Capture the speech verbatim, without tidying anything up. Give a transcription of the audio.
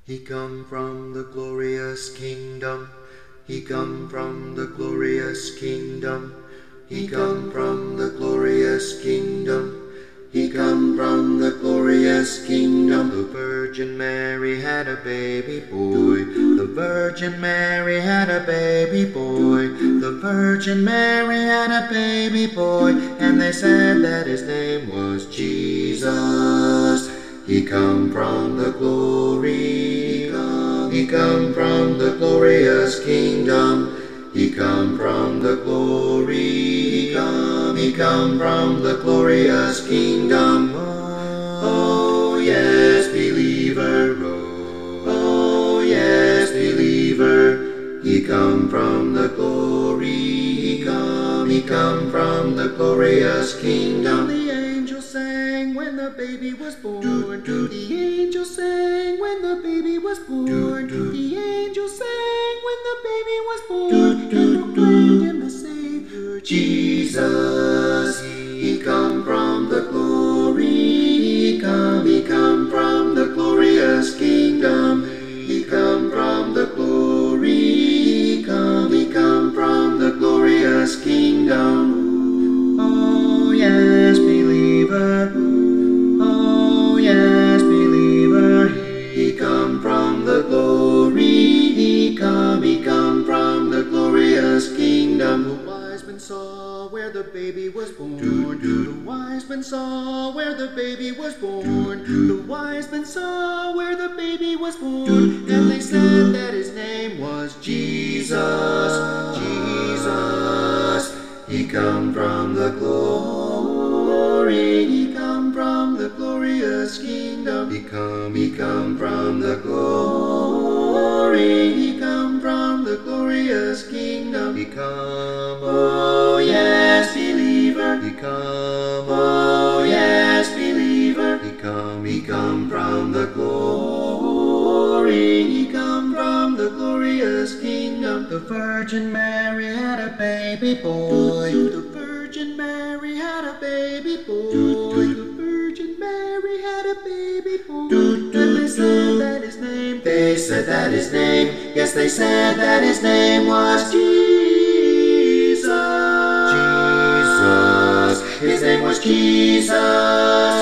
He come from the glorious kingdom. He come from the glorious kingdom. He come from the glorious kingdom. He come from the glorious kingdom. The Virgin Mary had a baby boy. The Virgin Mary had a baby boy. The Virgin Mary had a baby boy. And they said that his name was Jesus. He come from the glory. He come from the glorious kingdom. He come from the glory. He come, he come from the glorious kingdom. Oh, yes, believer. Oh, oh, yes, believer. He come from the glory. He come, he come from the glorious kingdom. The angels sang when the baby was born. Do, do. The angels sang when the baby was born. Do, do. The angels sang when the baby was born. Do, do. And proclaimed him the Savior, Jesus. He come from the glory. He come, he come from the glorious kingdom. He come from the glory. He come, he come from the glorious kingdom. Oh, yes, believer. Oh, yes, believer. He come from the glory. He come, he come from the glorious kingdom. The wise men saw where the baby was born. Do, do. The wise men saw where the baby was born. Do, do. The wise men saw where the baby was born. Do, do. And they said that his name was Jesus. Jesus. He come from the glory. He come from the glorious kingdom. He come, he come from the glory. He come from the glorious kingdom. He come, oh yes, believer. He come, oh yes, believer. He come, he come from the glory. He come from the glorious kingdom. The Virgin Mary had a baby boy. The Virgin Mary had a baby boy. The Virgin Mary had a baby boy. And they said that his name, they said that his name, yes, they said that his name was Jesus. Jesus. His name was Jesus.